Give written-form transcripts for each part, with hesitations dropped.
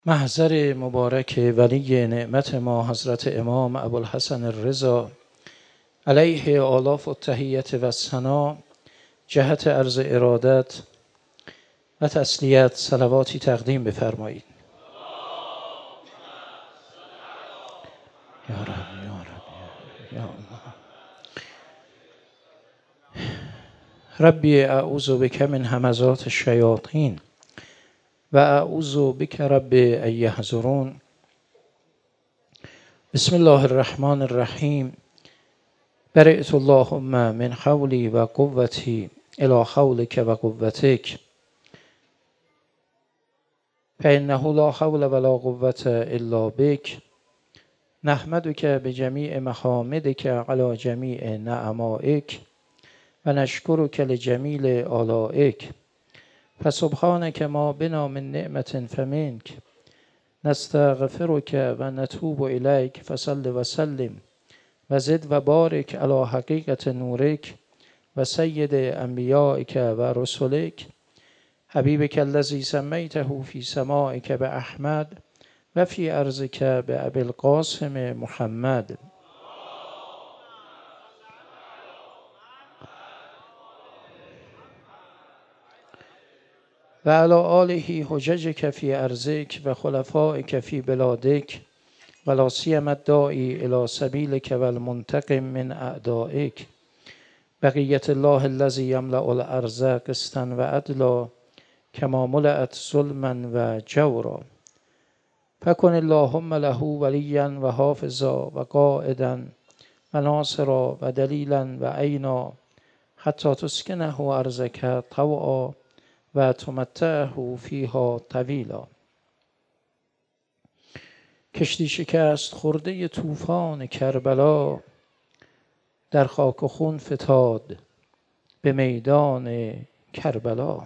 محضر مبارک ولی نعمت ما حضرت امام ابوالحسن الرضا علیه آلاف التحیت و الثنا جهت عرض ارادت و تسلیت صلواتی تقدیم بفرمایید. یا رب یا رب یا الله. ربی اعوذ بک من همزات الشیاطین و اعوذ بک رب ان یحضرون. بسم الله الرحمن الرحیم. برئت اللهم من حولی و قوتی الی حولک و قوتک فانه لا حول ولا قوة الا بک. نحمدک بجمیع محامدک علی جمیع نعمائک و نشکرک لجمیل آلائک. فسبحانک ما بنا من نعمة فمنک نستغفرک و نتوب الیک. فصل و سلم و زد و بارک علی حقیقت نورک و سید انبیائک و رسولک حبیبک الذی سمیته فی سمائک باحمد و فی ارضک بابی القاسم محمد. و علی آله حججک فی ارضک و خلفائک فی بلادک و لا سیما الداعی الی سبیلک و المنتقم من اعدائک. بقیة الله الذی یملأ الارض قسطا و عدلا کما ملأت ظلما و جورا. فکن اللهم له ولیا و حافظا و قائدا و ناصرا و دلیلا و عینا حتی تسکنه ارضک طوعا و تمتعه فیها طویلا. کشتی شکست خورده طوفان کربلا در خاک و خون فتاد به میدان کربلا.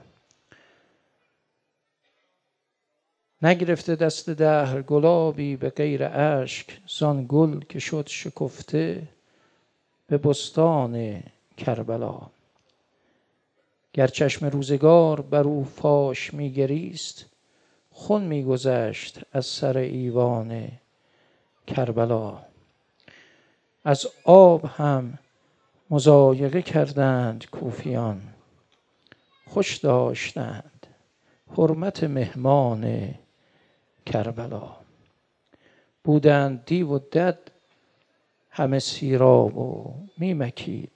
نگرفته دست دهر گلابی به غیر اشک زان گل که شد شکفته به بستان کربلا. گر چشم روزگار بر او فاش می گریست خون می گذشت از سر ایوان کربلا. از آب هم مضایقه کردند کوفیان خوش داشتند حرمت مهمان کربلا. بودند دیو و دد همه سیراب و می مکید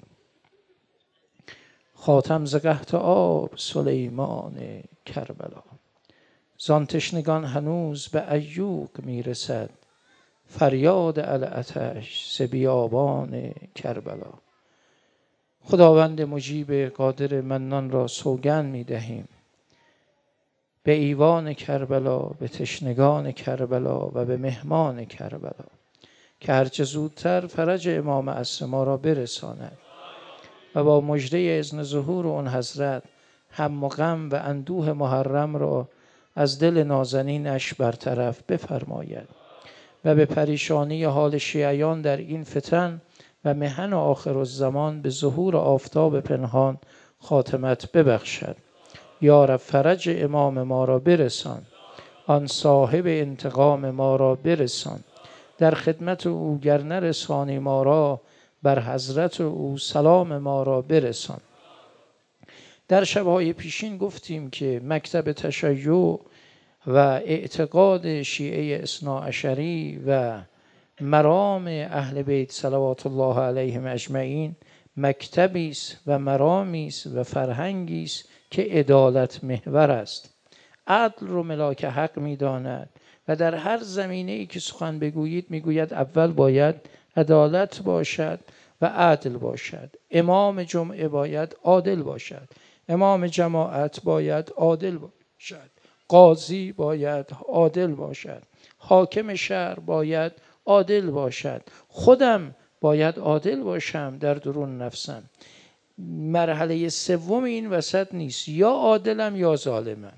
خاتم ز قحط آب سلیمان کربلا. زان تشنگان هنوز به ایوق می رسد فریاد العطش ز بیابان کربلا. خداوند مجیب قادر منان را سوگند می دهیم به ایوان کربلا، به تشنگان کربلا و به مهمان کربلا که هرچه زودتر فرج امام عصر ما را برساند و با مژده اذن ظهور اون حضرت هم و غم و اندوه محرم را از دل نازنینش برطرف بفرماید و به پریشانی حال شیعیان در این فتن و محن آخرالزمان به ظهور آفتاب پنهان خاتمت ببخشد. یا رب فرج امام ما را برسان، آن صاحب انتقام ما را برسان. در خدمت او گر نرسانی ما را بر حضرت او سلام ما را برسان. در شب‌های پیشین گفتیم که مکتب تشیع و اعتقاد شیعه اثناعشری و مرام اهل بیت صلوات الله علیهم اجمعین مکتبی است و مرامی است و فرهنگی است که عدالت محور است. عدل رو ملاک حق می‌داند و در هر زمینه‌ای که سخن بگویید میگوید اول باید عدالت باشد و عدل باشد. امام جمعه باید عادل باشد، امام جماعت باید عادل باشد، قاضی باید عادل باشد، حاکم شهر باید عادل باشد، خودم باید عادل باشم در درون نفسم. مرحله سوم این وسط نیست، یا عادلم یا ظالمم،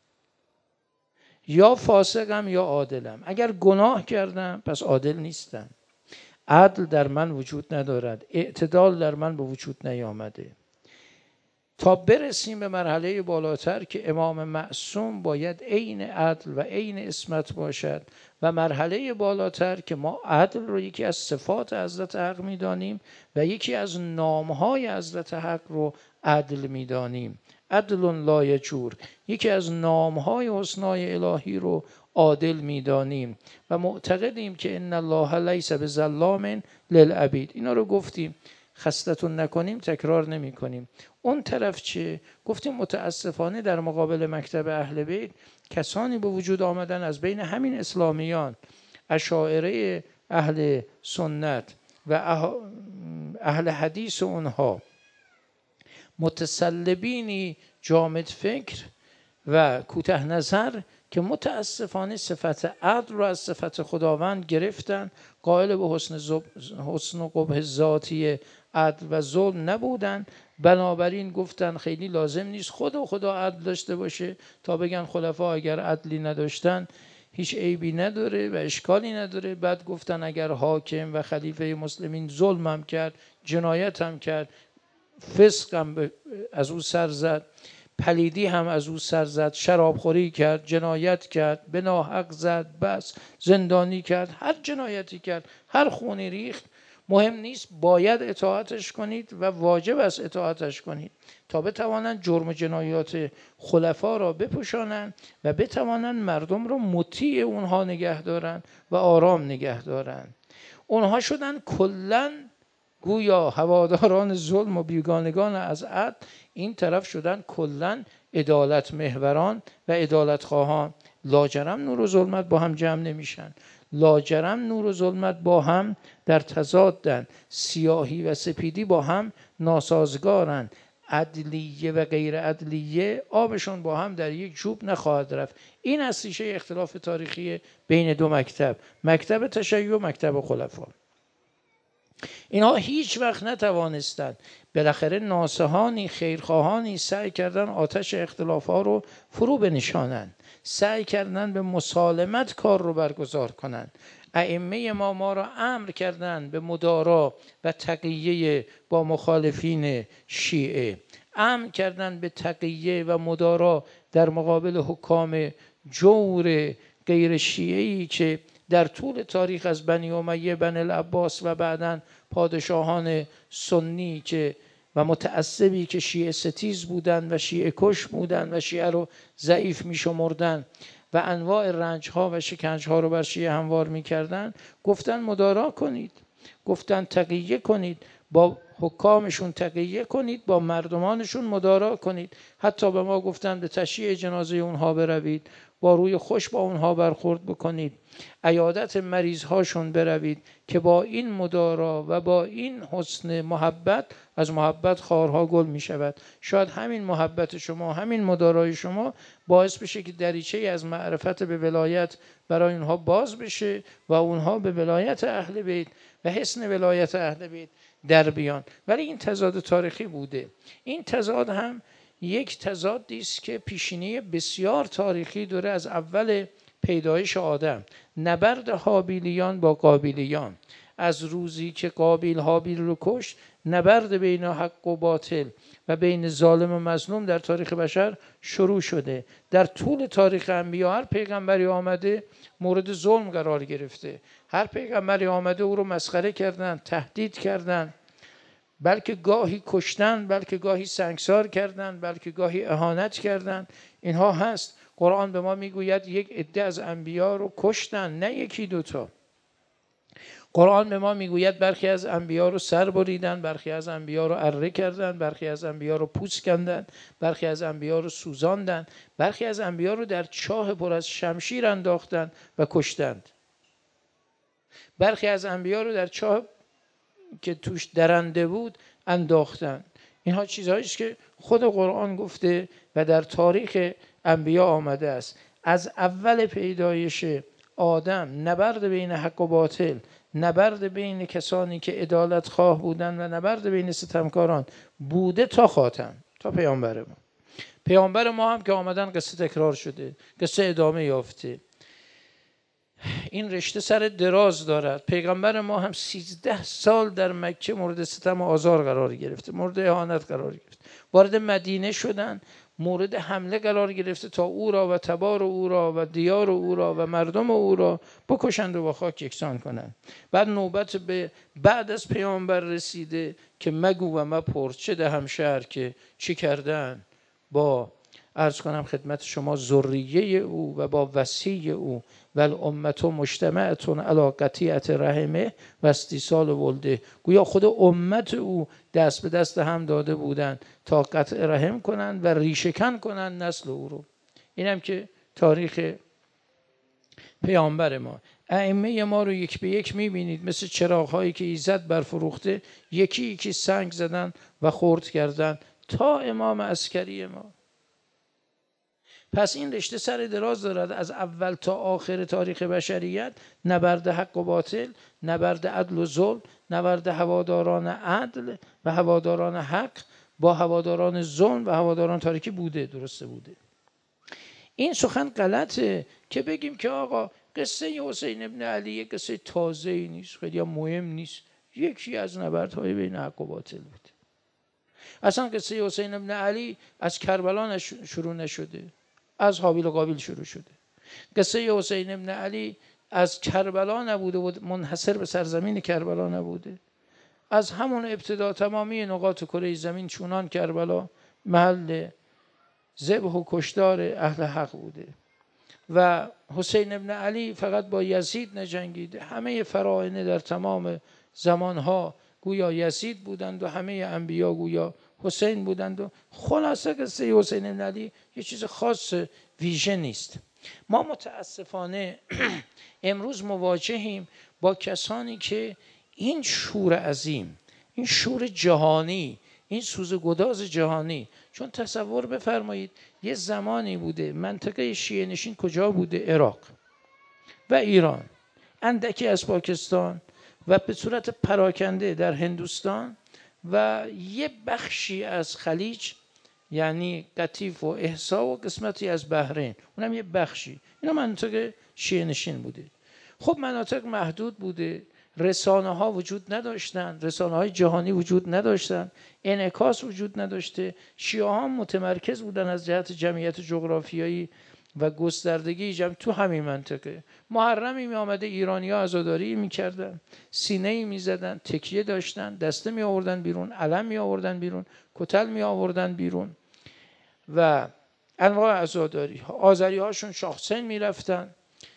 یا فاسقم یا عادلم. اگر گناه کردم پس عادل نیستم، عدل در من وجود ندارد، اعتدال در من به وجود نیامده. تا برسیم به مرحله بالاتر که امام معصوم باید عین عدل و عین عصمت باشد و مرحله بالاتر که ما عدل رو یکی از صفات حضرت حق میدانیم و یکی از نامهای حضرت حق رو عدل میدانیم. عدل لا یجور، یکی از نامهای حسنای الهی رو عادل میدانیم و معتقدیم که ان الله لیس بظلام للعبید. اینا رو گفتیم، خستتون نکنیم تکرار نمی کنیم. اون طرف چه؟ گفتیم متاسفانه در مقابل مکتب اهل بیت کسانی به وجود آمدن از بین همین اسلامیان، اشاعره اهل سنت و اهل حدیث اونها، متسلبینی جامد فکر و کوته نظر که متاسفانه صفت عدل رو از صفت خداوند گرفتن، قائل به حسن و قبح ذاتی عدل و ظلم نبودن. بنابراین گفتن خیلی لازم نیست خدا عدل داشته باشه تا بگن خلفا اگر عدلی نداشتن هیچ عیبی نداره و اشکالی نداره. بعد گفتن اگر حاکم و خلیفه مسلمین ظلم هم کرد، جنایت هم کرد، فسق هم از او سر زد، پلیدی هم از او سر زد، شرابخوری کرد، جنایت کرد، به ناحق زد، بس زندانی کرد، هر جنایتی کرد، هر خونی ریخت، مهم نیست، باید اطاعتش کنید و واجب است اطاعتش کنید تا بتوانند جرم جنایات خلفا را بپوشانند و بتوانند مردم را مطیع اونها نگه دارند و آرام نگه دارند. اونها شدن کلاً گویا هواداران ظلم و بیگانگان از عدل، این طرف شدن کلاً عدالت محوران و عدالت خواهان. لاجرم نور و ظلمت با هم جمع نمیشن، لاجرم نور و ظلمت با هم در تضادن، سیاهی و سپیدی با هم ناسازگارن، عدلیه و غیر عدلیه آبشون با هم در یک جوب نخواهد رفت. این است ریشه اختلاف تاریخی بین دو مکتب، مکتب تشیع و مکتب خلفا. اینها هیچ وقت نتوانستند، بالاخره ناصحانی خیرخواهانی سعی کردن آتش اختلاف ها رو فرو بنشانند، سعی کردن به مسالمت کار رو برگزار کنند. ائمه ما را امر کردند به مدارا و تقیه با مخالفین شیعه، امر کردند به تقیه و مدارا در مقابل حکام جور غیر شیعه‌ای که در طول تاریخ از بنی امیه، بنی العباس و بعداً پادشاهان سنی که و متعصبی که شیعه ستیز بودند و شیعه کش بودند و شیعه رو ضعیف می شمردند و انواع رنجها و شکنجها رو بر شیعه هموار می کردند، گفتن مدارا کنید، گفتن تقیه کنید، با حکامشون تقیه کنید، با مردمانشون مدارا کنید. حتی به ما گفتن به تشییع جنازه اونها بروید، با روی خوش با اونها برخورد بکنید، عیادت مریض هاشون بروید که با این مدارا و با این حسن محبت از محبت خارها گل می شود. شاید همین محبت شما، همین مدارای شما باعث بشه که دریچه از معرفت به ولایت برای اونها باز بشه و اونها به ولایت اهل بیت و حسن ولایت اهل بیت در بیان. ولی این تضاد تاریخی بوده. این تضاد هم یک تضادی است که پیشینه بسیار تاریخی داره از اول پیدایش آدم، نبرد هابیلیان با قابیلیان. از روزی که قابیل هابیل رو کشت، نبرد بین حق و باطل و بین ظالم و مظلوم در تاریخ بشر شروع شده. در طول تاریخ انبیا هر پیغمبری آمده مورد ظلم قرار گرفته، هر پیغمبری آمده او رو مسخره کردن، تهدید کردن، بلکه گاهی کشتن، بلکه گاهی سنگسار کردن، بلکه گاهی اهانت کردن. اینها هست. قرآن به ما میگوید یک عده از انبیا رو کشتن، نه یکی دوتا. قرآن به ما میگوید برخی از انبیا رو سر بریدن، برخی از انبیا رو اره کردن، برخی از انبیا رو پوست کندن، برخی از انبیا رو سوزاندن، برخی از انبیا رو در چاه پر از شمشیر انداختن و کشتند، برخی از انبیا رو در چاه که توش درنده بود انداختن. اینها چیزهایی است که خود قرآن گفته و در تاریخ انبیا آمده است. از اول پیدایش آدم نبرد بین حق و باطل، نبرد بین کسانی که عدالت خواه بودند و نبرد بین ستمکاران بوده تا خاتم، تا پیامبر ما. پیامبر ما هم که آمدن قصه تکرار شده، قصه ادامه یافته. این رشته سر دراز دارد. پیغمبر ما هم 13 سال در مکه مورد ستم و آزار قرار گرفته، مورد اهانت قرار گرفت. وارد مدینه شدن، مورد حمله قرار گرفته تا او را و تبار او را و دیار او را و مردم او را بکشند و با خاک یکسان کنند. بعد نوبت به بعد از پیامبر رسیده که مگو و مپرس چه دهم شهر که چی کردن با عرض کنم خدمت شما ذریه او و با وصی او و الامت مجتمعتون علی قطیعة رحمه و استیصال ولده. گویا خود امت او دست به دست هم داده بودند تا قطع رحم کنند و ریشه‌کن کنند نسل او رو. اینم که تاریخ پیامبر ما. ائمه ما رو یک به یک میبینید مثل چراغ‌هایی که ایزد برفروخته، یکی یکی سنگ زدن و خرد کردن تا امام عسکری ما. پس این رشته سر دراز دارد، از اول تا آخر تاریخ بشریت. نبرد حق و باطل، نبرد عدل و ظلم، نبرد هواداران عدل و هواداران حق با هواداران ظلم و هواداران تاریکی بوده، درسته بوده. این سخن غلطه که بگیم که آقا قصه حسین ابن علی یک قصه تازه‌ای نیست، خیلی مهم نیست، یکی از نبردهای بین حق و باطل بود. اصلا قصه حسین ابن علی از کربلا شروع نشده، از حابیل و قابیل شروع شده. قصه حسین ابن علی از کربلا نبوده و منحصر به سرزمین کربلا نبوده. از همون ابتدا تمامی نقاط کره زمین چونان کربلا محل ذبح و کشتار اهل حق بوده. و حسین ابن علی فقط با یزید نجنگیده، همه فراعنه در تمام زمانها گویا یزید بودند و همه انبیا گویا حسین بودند. و خلاصه قصه حسین ابن علی یه چیز خاص ویژه نیست. ما متاسفانه امروز مواجهیم با کسانی که این شور عظیم، این شور جهانی، این سوزگداز جهانی، چون تصور بفرمایید یه زمانی بوده منطقه شیعه نشین کجا بوده؟ عراق و ایران، اندکی از پاکستان و به صورت پراکنده در هندوستان و یه بخشی از خلیج یعنی قطیف و احسا و قسمتی از بحرین، اونم یه بخشی. اینا منطقه شیعه نشین بوده. خب مناطق محدود بوده، رسانه ها وجود نداشتن، رسانه های جهانی وجود نداشتن، انعکاس وجود نداشته. شیعه ها متمرکز بودن از جهت جمعیت جغرافیایی و گستردگی جمع تو همین منطقه. محرمی می آمده ایرانی ها عزاداری می کردن، سینه‌ای می زدن، تکیه داشتن، دسته می آوردن بیرون، علم می آوردن بیرون، کتل می آوردن بیرون و انواع عزاداری. آذری هاشون شاخسین می رفتن،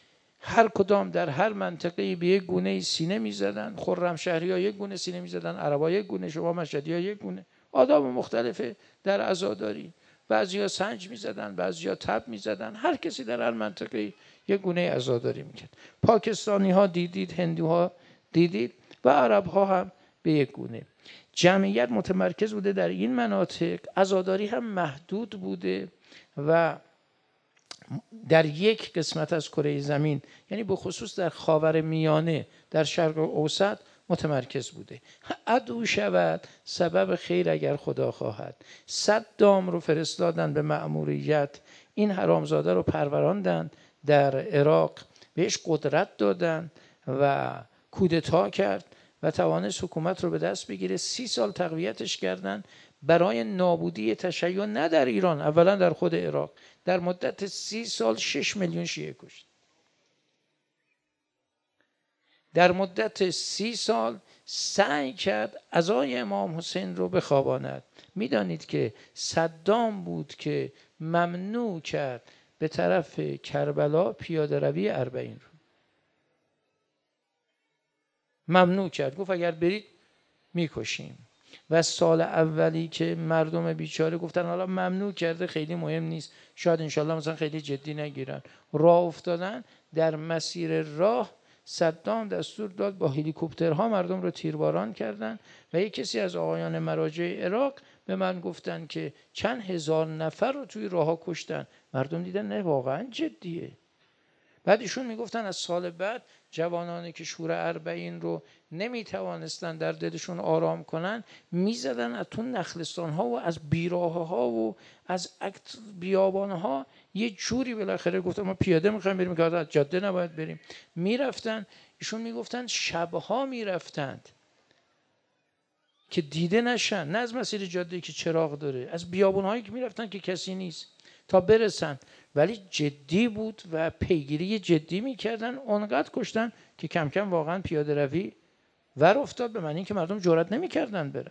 هر کدام در هر منطقه‌ای به یک گونه سینه می‌زدن. خرمشهری‌ها یک گونه سینه می‌زدن، عربا یک گونه، شما مشهدی‌ها یک گونه. آداب مختلفه در عزاداری. بعضیا سنج می‌زدن، بعضیا تب می‌زدن، هر کسی در هر منطقه‌ای یک گونه عزاداری می‌کرد. پاکستانی‌ها دیدید، هندوها دیدید و عرب‌ها هم به یک گونه. جمعیت متمرکز بوده در این مناطق، عزاداری هم محدود بوده و در یک قسمت از کره زمین، یعنی به خصوص در خاورمیانه در شرق اوسط متمرکز بوده. عدو شود سبب خیر اگر خدا خواهد. 100 دام رو فرستادن به مأموریت، این حرامزاده رو پروراندن در عراق، بهش قدرت دادن و کودتا کرد و توانست حکومت رو به دست بگیره. 30 سال تقویتش کردن برای نابودی تشیع، نه در ایران، اولا در خود عراق. در مدت 30 سال 6 میلیون شیعه کشت. در مدت 30 سال سعی کرد عزای امام حسین رو بخواباند. میدانید که صدام بود که ممنوع کرد به طرف کربلا پیاده روی اربعین رو ممنوع کرد، گفت اگر برید میکشیم. و سال اولی که مردم بیچاره گفتن حالا ممنوع کرده خیلی مهم نیست، شاید انشالله مثلا خیلی جدی نگیرن، راه افتادن. در مسیر راه صدام دستور داد با هلیکوپترها مردم رو تیرباران کردن و یک کسی از آقایان مراجع عراق به من گفتن که چند هزار نفر رو توی راه ها کشتن. مردم دیدن نه واقعا جدیه. بعد ایشون میگفتن از سال بعد جوانانی که شور اربعین رو نمیتوانستن در دلشون آرام کنن میزدن از تو نخلستان ها و از بیراه ها و از بیابان ها یه جوری بالاخره گفتن ما پیاده میخوایم بریم که از جاده نباید بریم، میرفتن. ایشون میگفتن شبها میرفتند که دیده نشن، نه از مسیر جاده که چراغ داره، از بیابان هایی که میرفتن که کسی نیست تا برسن. ولی جدی بود و پیگیری جدی میکردن، اونقدر کشتن که کم کم واقعا پیاده روی ور افتاد، به معنی که مردم جرئت نمیکردن برن.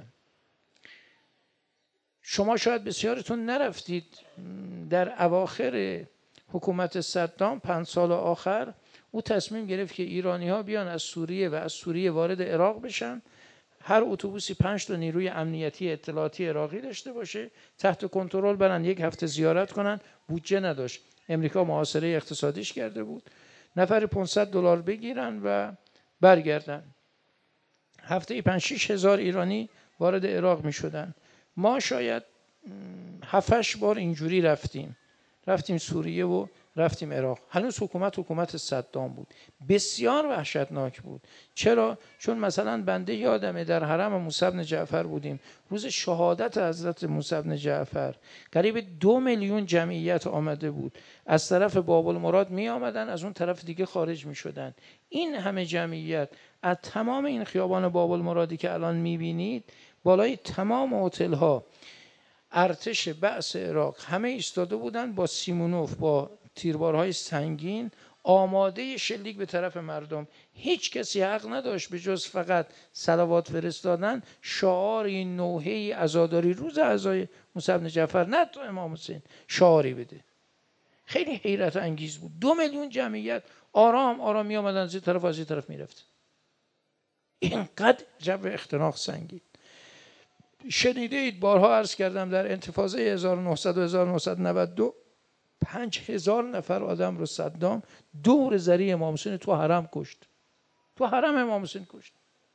شما شاید بسیارتون نرفتید در اواخر حکومت صدام 5 سال آخر او تصمیم گرفت که ایرانی ها بیان از سوریه و از سوریه وارد عراق بشن، هر اتوبوسی 5 تا نیروی امنیتی اطلاعاتی عراقی داشته باشه، تحت کنترل برن، 1 هفته زیارت کنن. بودجه نداشت، امریکا محاصره اقتصادیش کرده بود، نفر $500 بگیرن و برگردن. هفته 5-6 هزار ایرانی وارد عراق می شدن. ما شاید 7-8 بار اینجوری رفتیم سوریه و رفتیم عراق. هنوز حکومت صدام بود، بسیار وحشتناک بود. چرا؟ چون مثلا بنده یادمه در حرم موسی بن جعفر بودیم، روز شهادت حضرت موسی بن جعفر قریب 2 میلیون جمعیت آمده بود، از طرف باب المراد می آمدن، از اون طرف دیگه خارج می شدن. این همه جمعیت از تمام این خیابان باب المرادی که الان می بینید، بالای تمام هتل ها ارتش بعث عراق همه ایستاده بودن با سیمونوف، با تیربارهای سنگین، آماده شلیک به طرف مردم. هیچ کسی حق نداشت به جز فقط صلوات فرستادن، شعاری نوحه‌ای عزاداری روز عزای موسی بن جعفر، نه تو امام حسین، شعاری بده. خیلی حیرت انگیز بود. 2 میلیون جمعیت آرام آرام می آمدن، از این طرف از این طرف می رفت. اینقدر جو اختناق سنگین. شنیده اید، بارها عرض کردم، در انتفاضه 1900 و 1992 5,000 نفر آدم رو صدام دور زری امام حسین تو حرم کشت. تو حرم امام حسین کشت.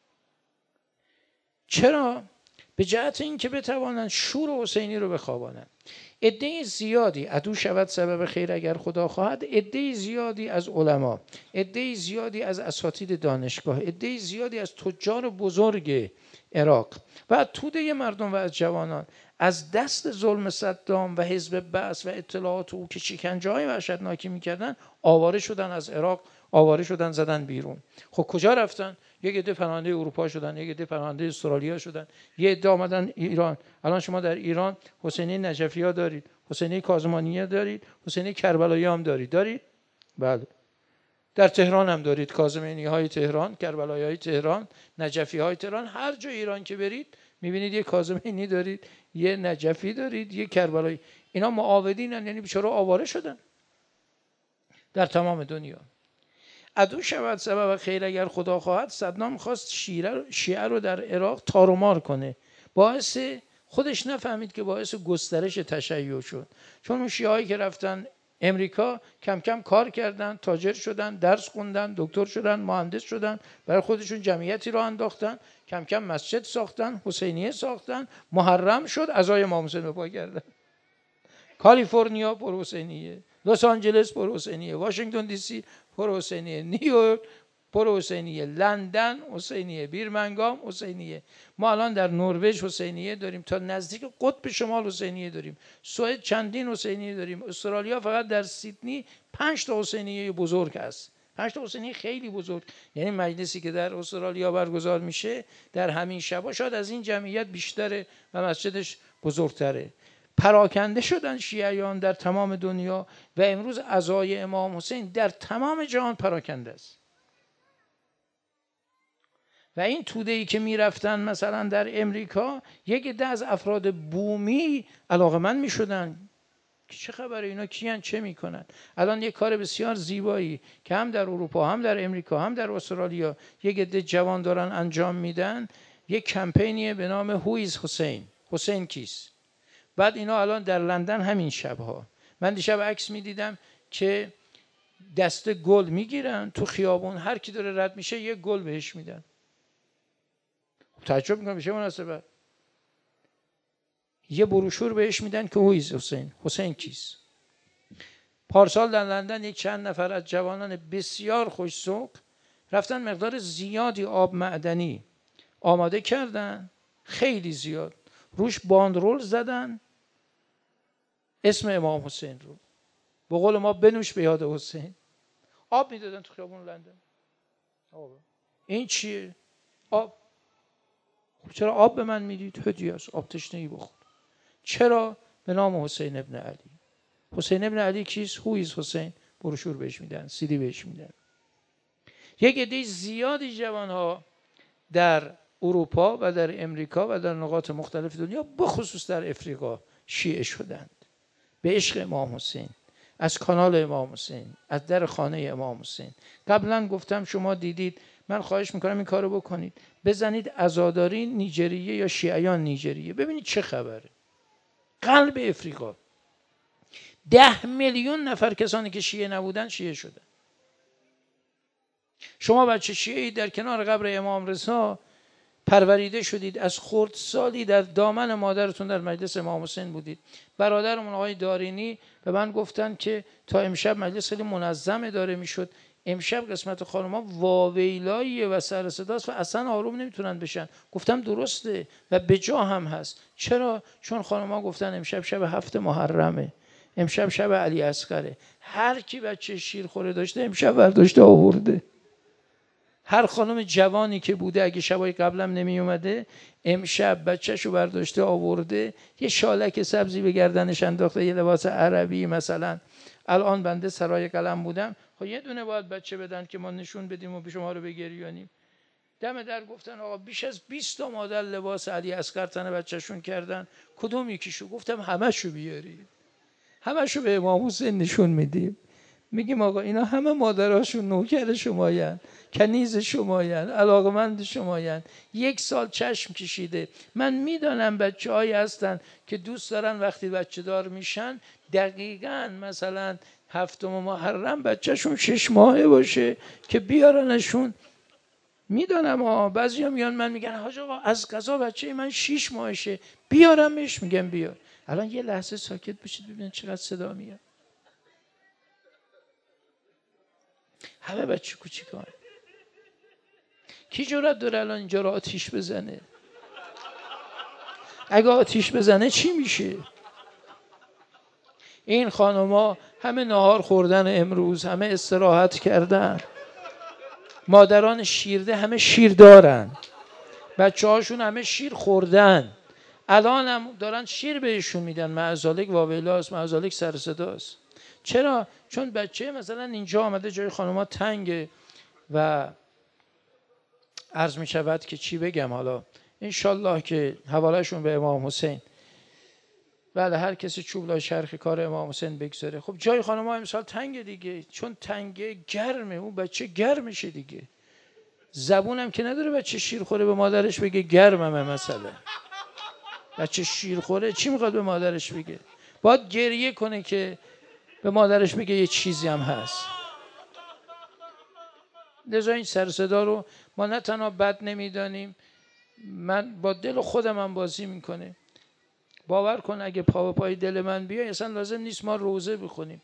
چرا؟ به جهت این که بتوانند شور حسینی رو بخوابانند. عده زیادی، عدو شود سبب خیر اگر خدا خواهد، عده زیادی از علما، عده زیادی از اساتید دانشگاه، عده زیادی از تجار بزرگ عراق و از توده مردم و از جوانان از دست ظلم صدام و حزب بعث و اطلاعات او که شکنجه‌های وحشتناکی می‌کردن آواره شدن از عراق، آواره شدن زدن بیرون. خب کجا رفتن؟ یک عده پناهنده اروپا شدن، یک عده پناهنده استرالیا شدن، یه عده آمدن ایران. الان شما در ایران حسینی نجفی‌ها دارید، حسینی کاظمانی‌ها دارید، حسینی کربلایی هم دارید. بله. در تهران هم دارید، کاظمینی‌های تهران، کربلایی‌های تهران، نجفی‌های تهران. هر جای ایران که برید می‌بینید یه کاظمینی دارید، یه نجفی دارید، یه کربلایی. اینا معاودینن، یعنی بیچاره آواره شدن در تمام دنیا. عدو شود سبب خیر اگر خدا خواهد. صدام خواست شیعه رو در عراق تار و مار کنه، باعث خودش نفهمید که باعث گسترش تشیع شد. چون اون شیعه‌ای که رفتن امریکا کم کم کار کردن، تاجر شدن، درس خوندن، دکتر شدن، مهندس شدن، برای خودشون جمعیتی رو انداختن، کم کم مسجد ساختن، حسینیه ساختن، محرم شد، عزای امام حسین رو پا کردن. کالیفرنیا پر حسینیه، لس آنجلس پر حسینیه، واشنگتن دی سی پر حسینیه، نیویورک پر حسینیه، لندن حسینیه، بیرمنگام حسینیه. ما الان در نروژ حسینیه داریم، تا نزدیک قطب شمال حسینیه داریم، سوئد چندین حسینیه داریم، استرالیا فقط در سیدنی 5 تا حسینیه بزرگ هست. 5 تا حسینیه خیلی بزرگ، یعنی مجلسی که در استرالیا برگزار میشه در همین شبا شاید از این جمعیت بیشتره و مسجدش بزرگتره. پراکنده شدن شیعیان در تمام دنیا و امروز عزای امام حسین در تمام جهان پراکنده است. و این توده‌ای که میرفتن مثلا در امریکا، یک عده از افراد بومی علاقمند میشدن که چه خبره، اینا کیان، چه میکنن. الان یک کار بسیار زیبایی که هم در اروپا، هم در امریکا، هم در استرالیا یک عده جوان دارن انجام میدن، یک کمپینیه به نام هو ایز حسین، حسین کیست. بعد اینا الان در لندن همین شبها، من دیشب عکس میدیدم که دسته گل میگیرن تو خیابون، هر کی داره رد میشه یه گل بهش میدن. تعجب میکنم به چه مناسبت. یه بروشور بهش میدن که هو ایز حسین، حسین کیست. پارسال در لندن یک چند نفر از جوانان بسیار خوش‌ذوق رفتن مقدار زیادی آب معدنی آماده کردن، خیلی زیاد، روش باندرول زدن اسم امام حسین رو، به قول ما بنوش به یاد حسین. آب میدادن تو خیابون لندن. این چیه؟ آب. خب چرا آب به من میدید؟ هدیه است، آب تشنه‌ای بخور. چرا؟ به نام حسین ابن علی. حسین ابن علی کیست؟ هویز حسین. بروشور بهش میدن، CD بهش میدن. یک عده زیادی جوانها در اروپا و در امریکا و در نقاط مختلف دنیا بخصوص در افریقا شیعه شدند به عشق امام حسین، از کانال امام حسین، از در خانه امام حسین. قبلا گفتم شما دیدید، من خواهش میکنم این کارو بکنید، بزنید عزاداری نیجریه یا شیعیان نیجریه، ببینید چه خبره. قلب افریقا 10 میلیون نفر کسانی که شیعه نبودن شیعه شدن. شما بچه شیعه‌ای در کنار قبر امام رضا پروریده شدید، از خردسالی در دامن مادرتون در مجلس امام حسین بودید. برادرمون آقای دارینی به من گفتن که تا امشب مجلس خیلی منظم اداره میشد، امشب قسمت خانم‌ها واویلاییه و سر صداست و اصلا آروم نمیتونن بشن. گفتم درسته و به جا هم هست. چرا؟ چون خانم‌ها گفتن امشب شب 7 محرمه، امشب شب علی اصغره. هر کی بچه شیرخوره داشته امشب برداشته آورده. هر خانم جوانی که بوده اگه شبای قبلم نمی اومده امشب بچه‌شو برداشته آورده، یه شالک سبزی به گردنش انداخته، یه لباس عربی مثلا. الان بنده سرای قلم بودم، خب یه دونه باید بچه بدن که ما نشون بدیم و شما رو بگریانیم. دم در گفتن آقا بیش از 20 تا مدل لباس علی اصغر تن بچه‌شون کردن، کدوم یکیشو؟ گفتم همه‌شو بیارید، همه‌شو به امام حسین نشون میدیم. میگیم آقا اینا همه مادراشون نوکر شماین، کنیز شماین، علاقمند شماین، 1 سال چشم کشیده. من میدانم بچه‌هایی هستن که دوست دارن وقتی بچه دار میشن دقیقاً مثلا 7 محرم بچه‌شون 6 ماهه باشه که بیارنشون. میدانم بعضیا میان من میگن حاج آقا از قضا بچه من 6 ماهشه بیارمش. میگم بیار. الان یه لحظه ساکت بشید ببینید چقدر صدا میاد. همه بچه کوچیکان. کی جرأت داره الان اینجا رو آتیش بزنه؟ اگه آتیش بزنه چی میشه؟ این خانوما همه نهار خوردن امروز، همه استراحت کردن. مادران شیرده همه شیر دارن، بچه هاشون همه شیر خوردن، الان هم دارن شیر بهشون میدن. معزالک واویلاست، معزالک سر صداست. چرا؟ چون بچه مثلا اینجا آمده جای خانوما تنگه و عرض می شود که چی بگم، حالا انشالله که حوالهشون به امام حسین. بله هر کسی چوب لای چرخ کار امام حسین بگذاره. خب جای خانم‌ها امسال تنگه دیگه، چون تنگه گرمه، اون بچه گرمشه دیگه. زبونم که نداره بچه شیرخوره به مادرش بگه گرممه. مثلا بچه شیرخوره چی میخواد به مادرش بگه؟ باید گریه کنه که به مادرش بگه یه چیزی هم هست. لذا این سر صدا رو ما نه تنها بد نمیدانیم، من با دل خودم هم بازی میکنه. باور کن اگه پا به پای دل من بیای اصلا لازم نیست ما روزه بخونیم.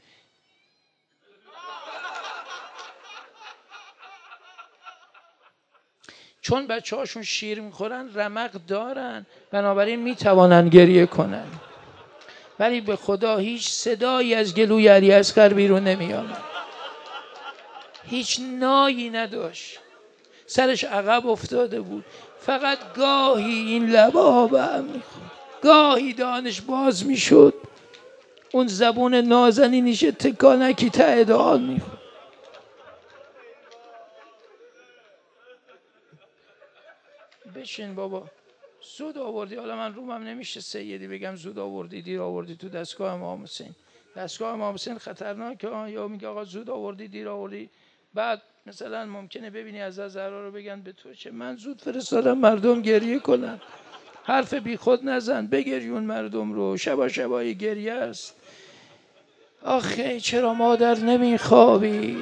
چون بچه هاشون شیر میخورن رمق دارن، بنابراین میتوانن گریه کنن. ولی به خدا هیچ صدایی از گلوی علی اصغر بیرون نمیاد، هیچ نایی نداشت، سرش عقب افتاده بود، فقط گاهی این لبا به هم میخورد، گاهی دهانش باز میشد، اون زبون نازنینیش تکانکی ته دهان میخورد. بشین بابا، زود آوردی. حالا من رومم نمیشه سیدی بگم زود آوردی دیر آوردی تو دستگاه امام حسین. دستگاه امام حسین خطرناکه. یا میگه آقا زود آوردی دیر آوردی، بعد مثلا ممکنه ببینی از زهرا رو بگن به تو چه. من زود فرستادم مردم گریه کنن. حرف بی خود نزن، بگریون مردم رو. شبای گریه است. آخه چرا مادر نمیخوابی؟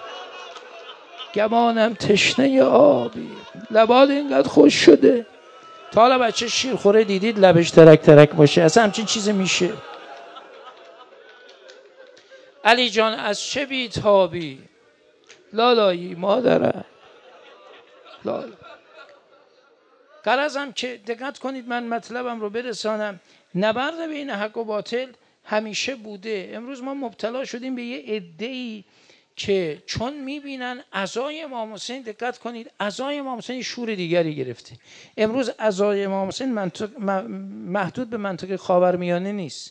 گمانم تشنه آبی. لباد اینقدر خوش شده. تا حالا بچه شیرخوره دیدید لبش ترک ترک باشه؟ اصلا همچین چیزی میشه؟ علی جان از چه بیتابی لالایی مادرم لالا. غرضم که دقت کنید من مطلبم رو برسانم. نبرد بین حق و باطل همیشه بوده. امروز ما مبتلا شدیم به یه عده‌ای که چون میبینن عزای امام حسین، دقت کنید، عزای امام حسین شور دیگری گرفته. امروز عزای امام حسین محدود به منطقه خاورمیانه نیست،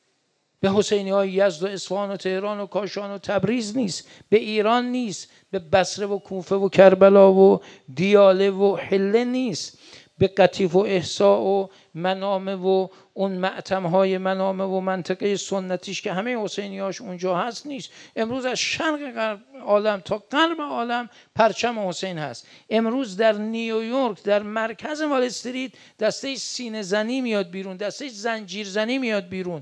به حسینی های یزد و اصفهان و تهران و کاشان و تبریز نیست، به ایران نیست، به بصره و کوفه و کربلا و دیاله و حله نیست، به قطیف و احساء و منامه و اون معتمهای منامه و منطقه سنتیش که همه حسینی هاش اونجا هست نیست. امروز از شرق عالم تا غرب عالم پرچم حسین هست. امروز در نیویورک در مرکز وال استریت دسته سینه زنی میاد بیرون، دسته زنجیر زنی میاد بیرون.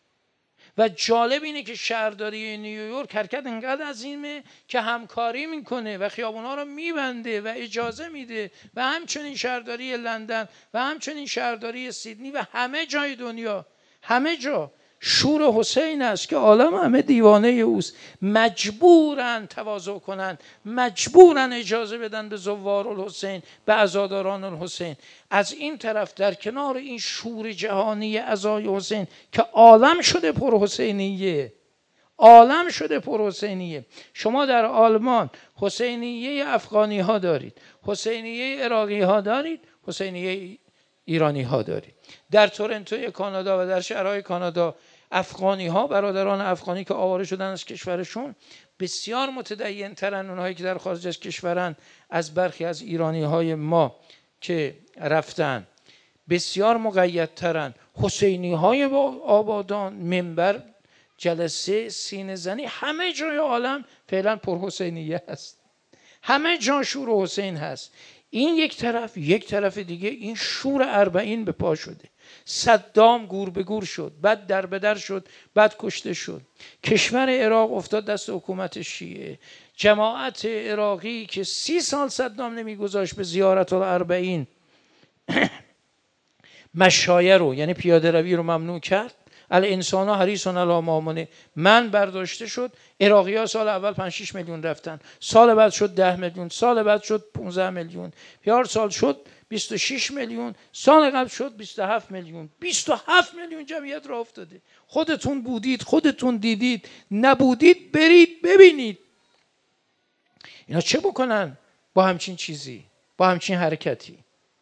و جالب اینه که شهرداری نیویورک حرکت انقدر عظیمه که همکاری میکنه و خیابونا رو میبنده و اجازه میده و همچنین شهرداری لندن و همچنین شهرداری سیدنی و همه جای دنیا، همه جا شور حسین است که عالم همه دیوانه اوست. مجبورن تواضع کنن، مجبورن اجازه بدن به زوار الحسین، به عزاداران الحسین. از این طرف در کنار این شور جهانی عزای حسین که عالم شده پر حسینیه، عالم شده پر حسینیه. شما در آلمان حسینیه افغانی ها دارید، حسینیه عراقی ها دارید، حسینیه ایرانی ها دارید. در تورنتوی کانادا و در شهرهای کانادا افغانی ها، برادران افغانی که آواره شدن از کشورشون، بسیار متدین ترن اونهایی که در خارج از کشورن از برخی از ایرانی های ما که رفتن، بسیار مقید ترن. حسینی های آبادان، منبر، جلسه، سینه زنی، همه جای عالم فعلا پر حسینیه هست، همه جا شور حسین هست. این یک طرف دیگه این شور اربعین به پا شده. صدام گور به گور شد، بعد در به در شد، بعد کشته شد. کشور عراق افتاد دست حکومت شیعه. جماعت عراقی که 30 سال صدام نمیگذاشت به زیارت الاربعین مشایع رو، یعنی پیاده روی رو ممنوع کرد. الانسان حریص علی ما منع، من برداشته شد. عراقی ها سال اول 5-6 میلیون رفتن، سال بعد شد 10 میلیون، سال بعد شد 15 میلیون، 4 سال شد 26 میلیون، سال قبل شد 27 میلیون. 27 میلیون جمعیت را افتاده. خودتون بودید، خودتون دیدید، نبودید برید ببینید. اینا چه بکنن با همچین چیزی، با همچین حرکتی؟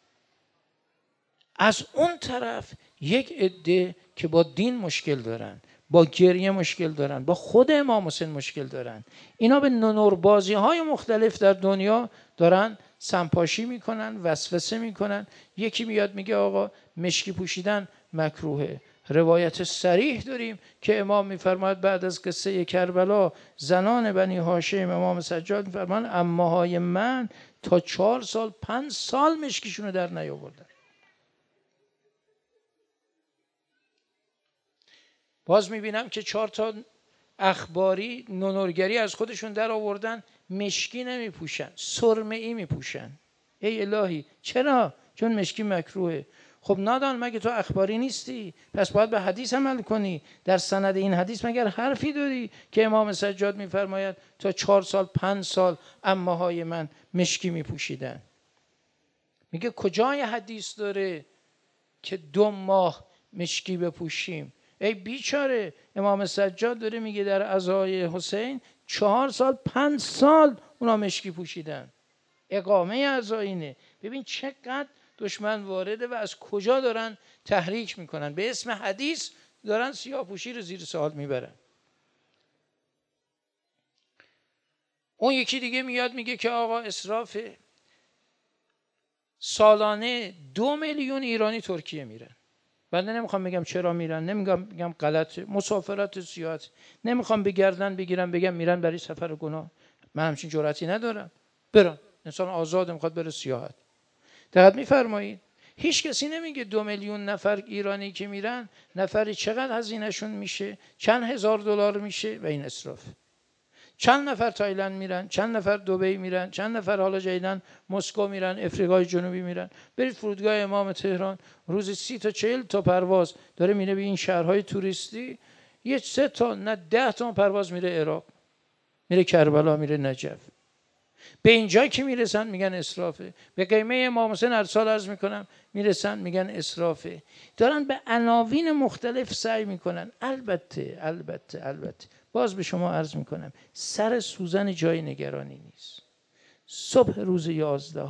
از اون طرف یک عده که با دین مشکل دارن، با گریه مشکل دارن، با خود امام حسین مشکل دارن، اینا به نونوربازی های مختلف در دنیا دارن سمپاشی میکنن، وسوسه میکنن. یکی میاد میگه آقا مشکی پوشیدن مکروهه. روایت صریح داریم که امام میفرماید بعد از قصه کربلا زنان بنی هاشم امام سجاد میفرمان عمه‌های من تا 4 سال 5 سال مشکیشونو در نیاوردن. باز میبینم که 4 تا اخباری نونورگری از خودشون در آوردن، مشکی نمیپوشن، سرمه ای میپوشن. ای الهی چرا؟ چون مشکی مکروهه. خب نادان، مگه تو اخباری نیستی؟ پس باید به حدیث عمل کنی. در سند این حدیث مگر حرفی داری که امام سجاد میفرماید تا 4 سال 5 سال عمه‌های من مشکی میپوشیدن؟ میگه کجای حدیث داره که 2 ماه مشکی بپوشیم؟ ای بیچاره، امام سجاد داره میگه در عزای حسین 4 سال 5 سال اونا مشکی پوشیدن. اقامه عزاینه. ببین چقدر دشمن وارده و از کجا دارن تحریک میکنن. به اسم حدیث دارن سیاه‌پوشی رو زیر سوال میبرن. اون یکی دیگه میاد میگه که آقا اسراف سالانه 2 میلیون ایرانی ترکیه میرن. بنده نمیخوام بگم چرا میرن، نمیگم غلطه، مسافرت سیاحت، نمیخوام بگردن بگیرم بگم میرن برای سفر گناه. من همچین جرأتی ندارم. برن، انسان آزاد میخواد بره سیاحت. دقت میفرمایید هیچ کسی نمیگه 2 میلیون نفر ایرانی که میرن نفری چقدر هزینهشون میشه، چند هزار دلار میشه و این اسراف. چند نفر تایلند میرن، چند نفر دبی میرن، چند نفر حالا جدیدن مسکو میرن، افریقای جنوبی میرن. برید فرودگاه امام تهران، روز 30 تا 40 تا پرواز داره میره به این شهرهای توریستی. یه 3 تا نه 10 تا پرواز میره عراق، میره کربلا، میره نجف. به اینجا که میرسن میگن اسرافه. به قیمه امام حسین هر سال عرض میکنم میرسن میگن اسرافه. دارن به عناوین مختلف سعی میکنن. البته باز به شما عرض میکنم سر سوزن جای نگرانی نیست. صبح روز 11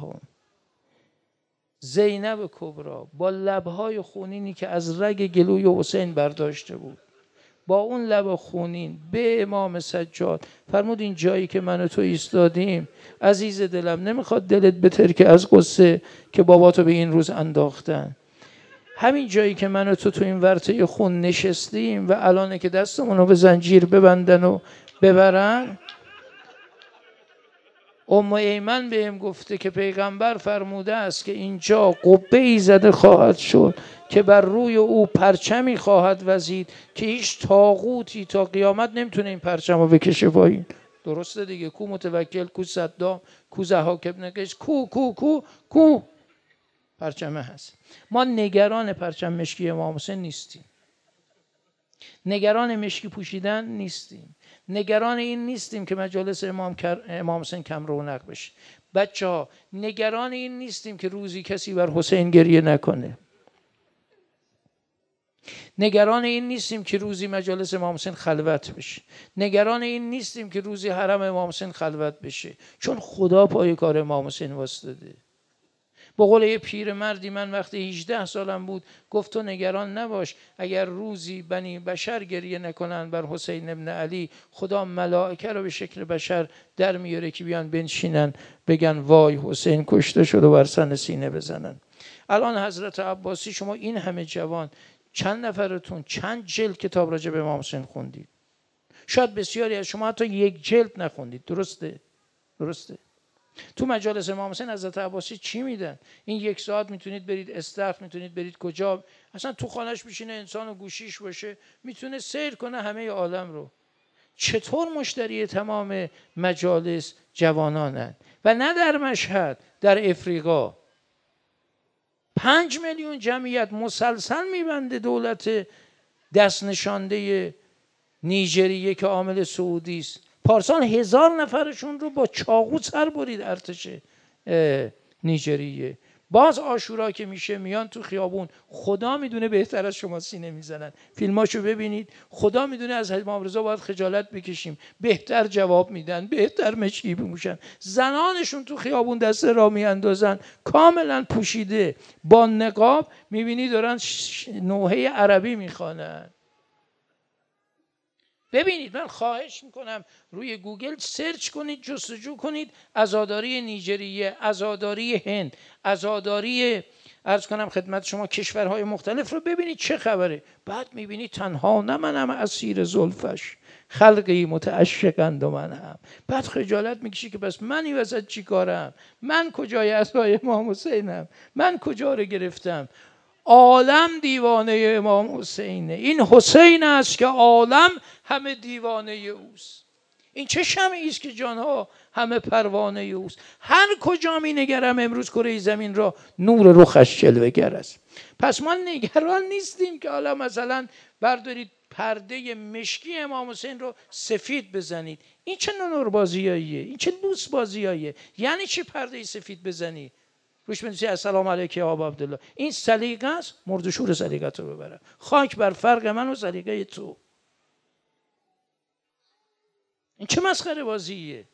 زینب کبرا با لبهای خونینی که از رگ گلوی حسین برداشته بود، با اون لب خونین به امام سجاد فرمود این جایی که من و تو ایستادیم عزیز دلم نمیخواد دلت بترکه از قصه که باباتو به این روز انداختن. همین جایی که من و تو این ورطه خون نشستیم و الانه که دستمونو به زنجیر ببندن و ببرن. ام ایمن بهم گفته که پیغمبر فرموده است که اینجا قبه‌ای زده خواهد شد که بر روی او پرچمی خواهد وزید که هیچ طاغوتی تا قیامت نمیتونه این پرچم رو بکشه پایین. درسته دیگه. کو متوکل، کو صدام، کو ضحاک ابن قیس، کو پرچمه هست. ما نگران پرچم مشکی امام حسین نیستیم، نگران مشکی پوشیدن نیستیم، نگران این نیستیم که مجالس امام حسین کم رونق بشه. بچه‌ها نگران این نیستیم که روزی کسی بر حسین گریه نکنه. نگران این نیستیم که روزی مجالس امام حسین خلوت بشه. نگران این نیستیم که روزی حرم امام حسین خلوت بشه، چون خدا پای کار امام حسین واسطه. به قول یه پیرمردی من وقتی 18 سالم بود گفت تو نگران نباش، اگر روزی بنی بشر گریه نکنن بر حسین ابن علی، خدا ملائکه رو به شکل بشر در میاره که بیان بنشینن بگن وای حسین کشته شد و بر سن سینه بزنن. الان حضرت عباسی شما این همه جوان چند نفرتون چند جلد کتاب راجع به امام حسین خوندید؟ شاید بسیاری از شما حتی یک جلد نخوندید. درسته؟ تو مجالس امام حسین حضرت عباسی چی میدن؟ این 1 ساعت میتونید برید استخر، میتونید برید کجا، اصلا تو خانهش بشینه انسان و گوشیش باشه میتونه سیر کنه همه عالم رو. چطور مشتری تمام مجالس جوانانند؟ و نه در مشهد، در افریقا 5 میلیون جمعیت مسلسل میبنده دولت دست نشانده نیجریه که عامل سعودی است. پارسال 1000 نفرشون رو با چاقو سر برید ارتش نیجریه. باز عاشورا که میشه میان تو خیابون، خدا میدونه بهتر از شما سینه میزنن، فیلماشو ببینید، خدا میدونه از امام رضا باید خجالت بکشیم، بهتر جواب میدن، بهتر مشکی بموشن. زنانشون تو خیابون دست را میاندازن کاملا پوشیده با نقاب، میبینی دارن نوحه عربی میخوانن. ببینید من خواهش میکنم روی گوگل سرچ کنید، جستجو کنید عزاداری نیجریه، عزاداری هند، عزاداری عرض کنم خدمت شما کشورهای مختلف رو ببینید چه خبره. بعد میبینید تنها نه منم اسیر زلفش، خلقی متعشقند و من هم. بعد خجالت میکشی که پس منی وسط چی کارم؟ من کجای عصای امام حسینم؟ من کجا رو گرفتم؟ عالم دیوانه امام حسینه. این حسین است که عالم همه دیوانه اوست. این چه شمعی است که جانها همه پروانه اوست. هر کجا می نگرم امروز کره زمین را نور رخش جلوه‌گر است. پس ما نگران نیستیم که حالا مثلا بردارید پرده مشکی امام حسین رو سفید بزنید. این چه نور بازیاییه؟ این چه لوس بازیاییه؟ یعنی چی پرده سفید بزنی؟ روش بنویسی السلام علیک یا ابا عبدالله. این سلیقه است، مردشور سلیقت رو ببرم. خاک بر فرق من و سلیقه تو. این چه مسخره بازیه؟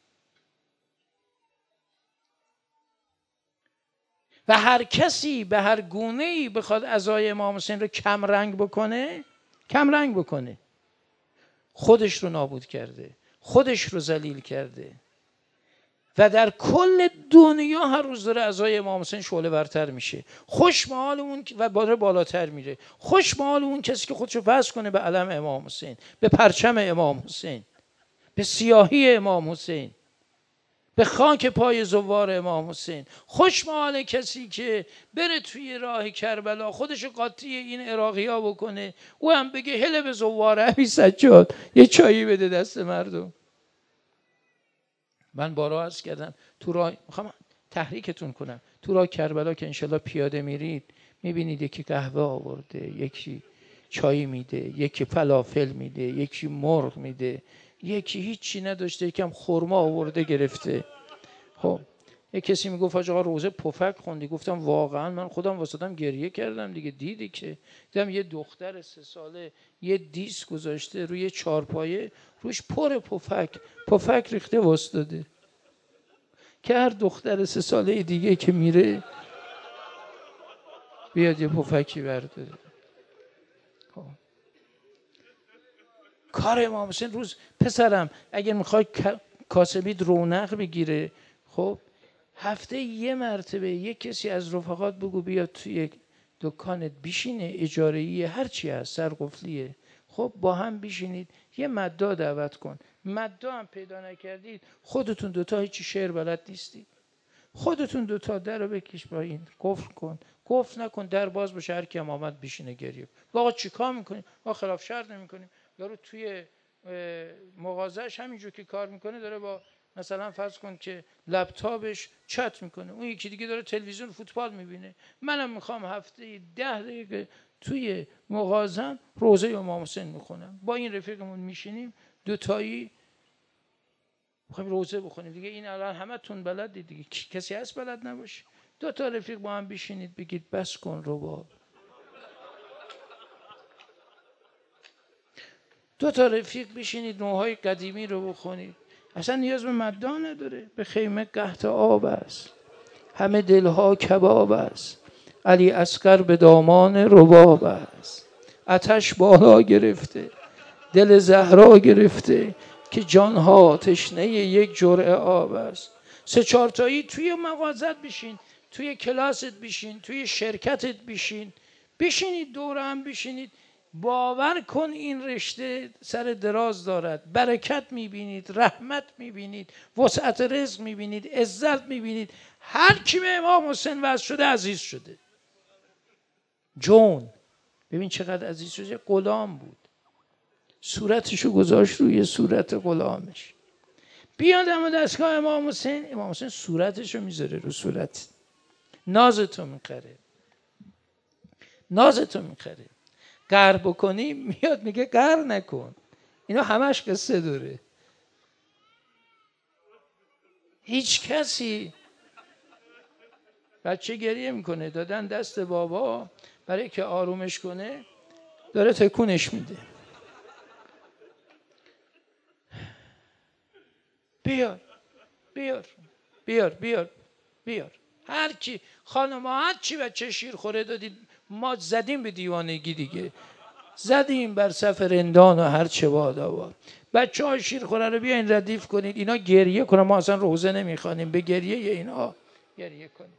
و هر کسی به هر گونه‌ای بخواد عزای امام حسین رو کم رنگ بکنه، خودش رو نابود کرده، خودش رو ذلیل کرده. و در کل دنیا هر روز داره عزای امام حسین شعله ورتر میشه. خوش به حال اون و بالاتر میره. خوش به حال اون کسی که خودشو وصل کنه به علم امام حسین، به پرچم امام حسین، به سیاهی امام حسین، به خاک پای زوار امام حسین. خوش به حال کسی که بره توی راه کربلا خودشو قاطی این عراقی‌ها بکنه، او هم بگه هله به زوار همین سجاد یه چایی بده دست مردم. من بارها عرض کردم تو راه میخوام تحریکتون کنم، تو راه کربلا که انشالله پیاده میرید میبینید یکی قهوه آورده، یکی چای میده، یکی فلافل میده، یکی مرغ میده، یکی هیچی نداشته یکم خرما آورده گرفته. خب یک کسی میگفت حاج آقا روزه پفک خوندی؟ گفتم واقعا من خودم واسادم گریه کردم دیگه. دیدی که دیدم یه دختر 3 ساله یه دیسک گذاشته روی چارپایه، روش پر پفک ریخته واسطاده که هر دختر 3 ساله دیگه که میره بیاد یه پفکی برداره. خب کار امام حسین روز پسرم اگر میخوای کاسبید رونق بگیره، خب هفته یه مرتبه یک کسی از رفقات بگو بیاد توی دکانت بشینه، اجاره‌ای هر چی هست، سرقفلیه، خب با هم بشینید یه مدعا دعوت کن. مدعا هم پیدا نکردید خودتون دوتا هیچی شعر بلد نیستید، خودتون دوتا در رو بکش با این قفل کن، قفل نکن، در باز باشه، هر کی هم آمد بشینه گریه. آقا چیکار میکنیم؟ ما خلاف شرط نمیکنیم. یارو توی مغازه‌اش همینجور که کار میکنه داره با مثلا فرض کن که لپتاپش چت میکنه، اون یکی دیگه داره تلویزیون فوتبال میبینه. منم میخوام هفته 10 دقیقه توی مغازم روزه امام حسین میخونم، با این رفیقمون میشینیم دوتایی میخوایم روزه بخونیم دیگه. این الان همتون بلدید دیگه، کسی هست بلد نباشه؟ دو تا رفیق با هم بشینید بگید بس کن رباب. دو تا رفیق بشینید نوحای قدیمی رو بخونید، اصلا نیاز به مدعا نداره. به خیمه قحط آب است، همه دلها کباب است، علی اصغر به دامان رباب است. آتش بالا گرفته، دل زهرا گرفته، که جانها تشنه یک جرعه آب است. 3-4 تایی توی مغازت بشین، توی کلاست بشین، توی شرکتت بشین، بشینید دور هم بشینید. باور کن این رشته سر دراز دارد، برکت میبینید، رحمت میبینید، وسعت رزق میبینید، عزت میبینید. هر کی به امام حسین وصل شده عزیز شده. جون ببین چقدر عزیز شده، غلام بود، صورتشو گذاشت روی صورت غلامش. بیاد اما دستگاه امام حسین صورتشو میذاره رو صورت، نازتو میخره. قهر بکنی میاد میگه قهر نکن. اینا همش قصه داره. هیچ کسی بچه گریه میکنه، دادن دست بابا برای که آرومش کنه، داره تکونش میده. بیار هر کی خانم ها هر چی بچه شیر خوره دادید، ما زدیم به دیوانگی دیگه، زدیم بر صف رندان و هر چه باد. بچه ها شیر خوره رو بیاین ردیف کنید، اینا گریه کنن، ما اصلا روزه نمیخوانیم، به گریه اینا گریه کنیم.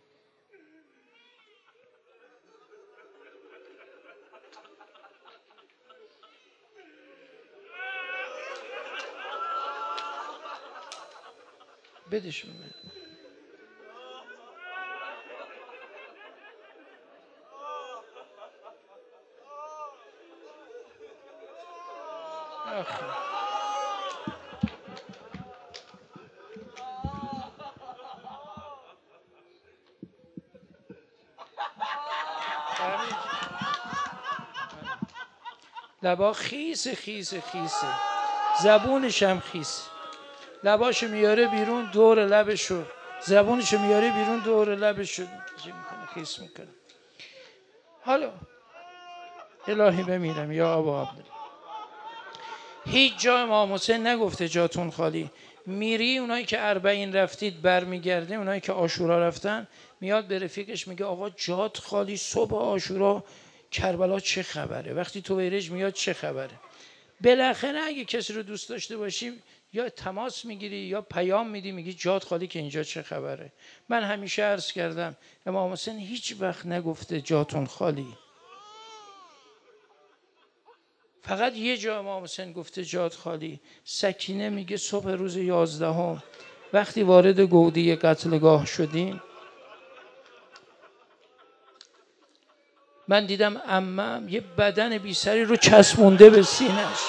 بدش من. لبا خیسه، زبونش هم خیسه. لباشو میاره بیرون، دور لبشو، زبونشو میاره بیرون، دور لبشو خیس میکنه. حالا الهی بمیرم یا ابا عبدالله، هیچ جا امام حسین نگفته جاتون خالی. میری اونایی که 40 رفتید برمیگرده، اونایی که عاشورا رفتن، میاد به رفیقش میگه آقا جات خالی، صبح عاشورا کربلا چه خبره؟ وقتی تو ویرج میاد چه خبره؟ بالاخره اگه کسی رو دوست داشته باشی یا تماس میگیری یا پیام میدی، میگی جات خالی که اینجا چه خبره. من همیشه عرض کردم امام حسین هیچ وقت نگفته جاتون خالی. فقط یه جا امام حسین گفته جات خالی. سکینه میگه صبح روز 11 وقتی وارد گودی قتلگاه شدیم، من دیدم عمم یه بدن بی سری رو چسبونده به سینه‌اش.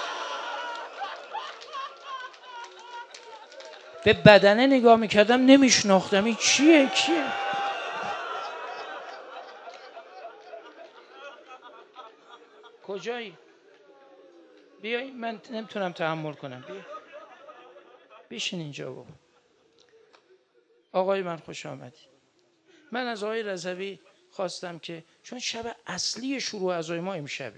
به بدنه نگاه میکردم نمیشناختم این کیه. کجایی؟ بیای، من نمیتونم تحمل کنم. بیا بشین اینجا بابا. آقای من خوش آمدی. من از آقای رضوی خواستم که چون شب اصلی شروع عزای ما امشبه،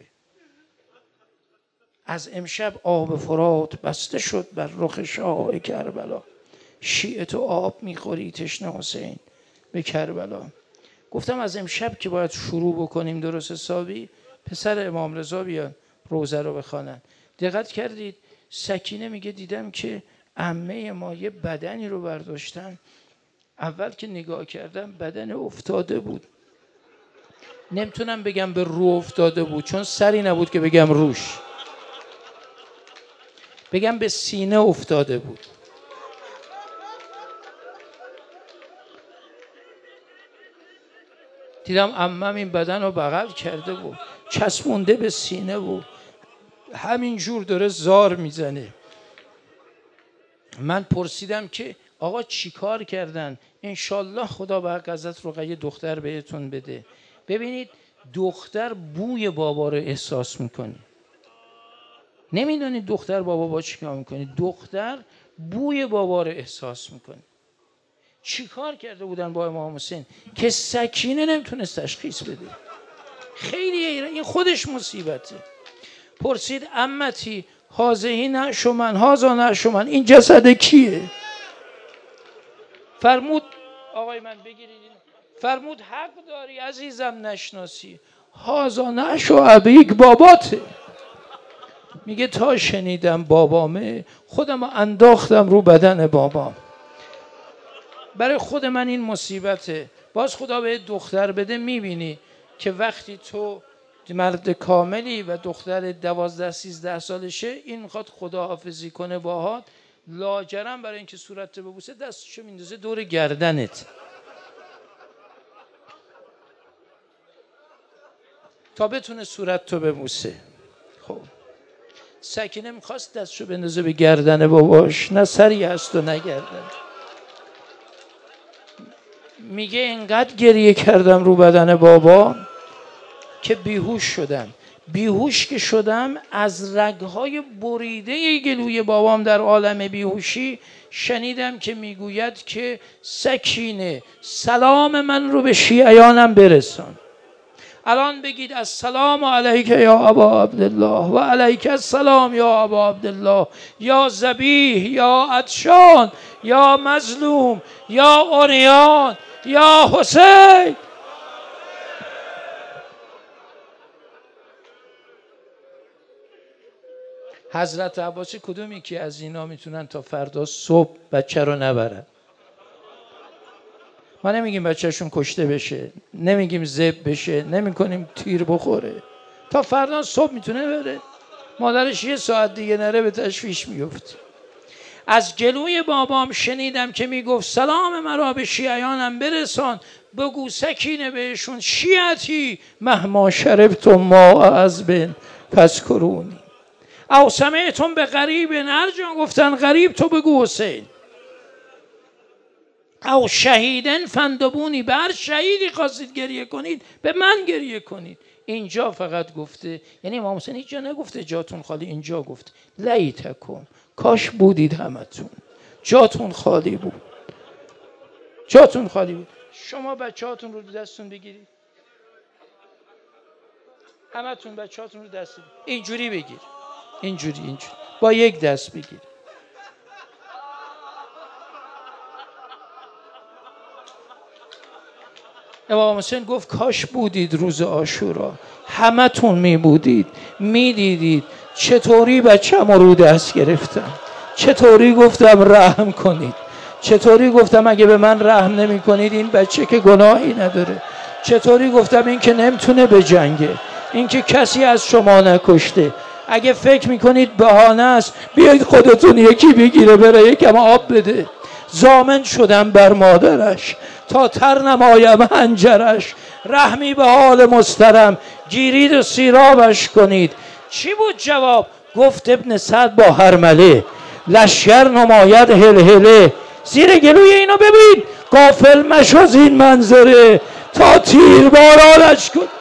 از امشب آب فرات بسته شد بر رخ شاه کربلا، شیعه تو آب میخوری تشنه حسین به کربلا. گفتم از امشب که باید شروع بکنیم درست حسابی، پسر امام رضا بیان روزه رو بخوانن. دقت کردید سکینه میگه دیدم که عمه ما یه بدنی رو برداشتن، اول که نگاه کردم بدن افتاده بود، نمیتونم بگم به رو افتاده بود چون سری نبود که بگم روش، بگم به سینه افتاده بود. دیدم عمم این بدن رو بغل کرده بود، چسبونده به سینه بود، همین جور داره زار میزنه. من پرسیدم که آقا چی کار کردن؟ انشالله خدا به حق حضرت رقیه دختر بهتون بده. ببینید دختر بوی بابا رو احساس میکنه. نمیدونید دختر بابا چی کار میکنه؟ دختر بوی بابا رو احساس میکنه. چی کار کرده بودن با امام حسین که سکینه نمیتونست تشخیص بده؟ خیلی این خودش مصیبته. پرسید عمتی هازهی نشمن هازا نشمن، این جسد کیه؟ فرمود آقای من بگیرید، فرمود حق داری عزیزم نشناسی، هازا نشو ابیک باباته. میگه تا شنیدم بابامه خودم انداختم رو بدن بابام. برای خود من این مصیبته. باز خدا به دختر بده، میبینی که وقتی تو مرد کاملی و دختر 12-13 سالشه این میخواد خداحافظی کنه باهات، لاجرم برای اینکه صورت ببوسه دستشو میندازه دور گردنت تا بتونه صورت تو ببوسه. خب سکینه میخواست دستشو بندازه به گردن باباش، نه سری هست و نه گردن. میگه اینقدر گریه کردم رو بدن بابا که بیهوش شدم. بیهوش که شدم از رگهای بریده گلوی بابام در عالم بیهوشی شنیدم که میگوید که سکینه سلام من رو به شیعیانم برسان. الان بگید السلام علیک یا ابا عبدالله و علیک السلام یا ابا عبدالله، یا ذبیح یا عطشان یا مظلوم یا عریان یا حسین. حضرت عباسی کدومی که از اینا میتونن تا فردا صبح بچه رو نبرن؟ ما نمیگیم بچهشون کشته بشه، نمیگیم ذبح بشه، نمیکنیم تیر بخوره، تا فردا صبح میتونه بره. مادرش یه ساعت دیگه نره به تشویش میفت. از گلوی بابام شنیدم که میگفت سلام مرا به شیعیانم برسان، بگو سکینه بهشون شیعتی مهما شربتم ما از بن فذکرونی. او سمعتم به غریب، هر جا گفتن غریب تو بگو حسین. او شهیدن فندبونی، به هر شهیدی خواستید گریه کنید به من گریه کنید. اینجا فقط گفته، یعنی امام حسین اینجا نگفته جاتون خالی، اینجا گفته لیتکم، کاش بودید همتون، جاتون خالی بود، جاتون خالی بود. شما بچه‌هاتون رو دستتون بگیرید، همتون بچه‌هاتون رو دست اینجوری بگیر، اینجوری با یک دست بگیر. امام حسین گفت کاش بودید روز عاشورا، همتون می بودید، می دیدید چطوری بچه‌مو رو دست گرفتم، چطوری گفتم رحم کنید، چطوری گفتم اگه به من رحم نمی کنید این بچه که گناهی نداره، چطوری گفتم این که نمیتونه بجنگه، این که کسی از شما نکشته، اگه فکر میکنید بهانه است بیایید خودتون یکی بگیره بره یکم آب بده. ضامن شدم بر مادرش تا تر نمایم هنجرش، رحمی به حال مسترم گیرید و سیرابش کنید. چی بود جواب؟ گفت ابن سعد با هرمله لشکر نماید هلهله، زیر گلوی اینو ببین غافل مش از این منظره تا تیر بارانش کن.